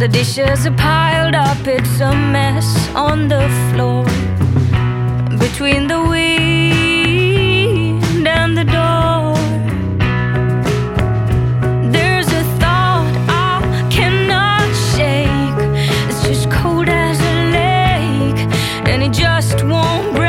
The dishes are piled up, it's a mess on the floor between the wind and the door. There's a thought I cannot shake. It's just cold as a lake, and it just won't break.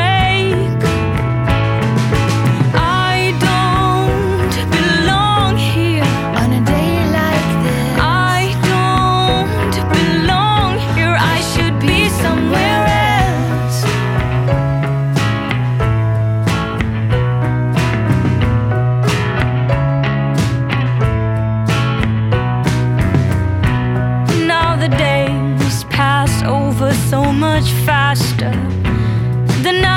So much faster. The night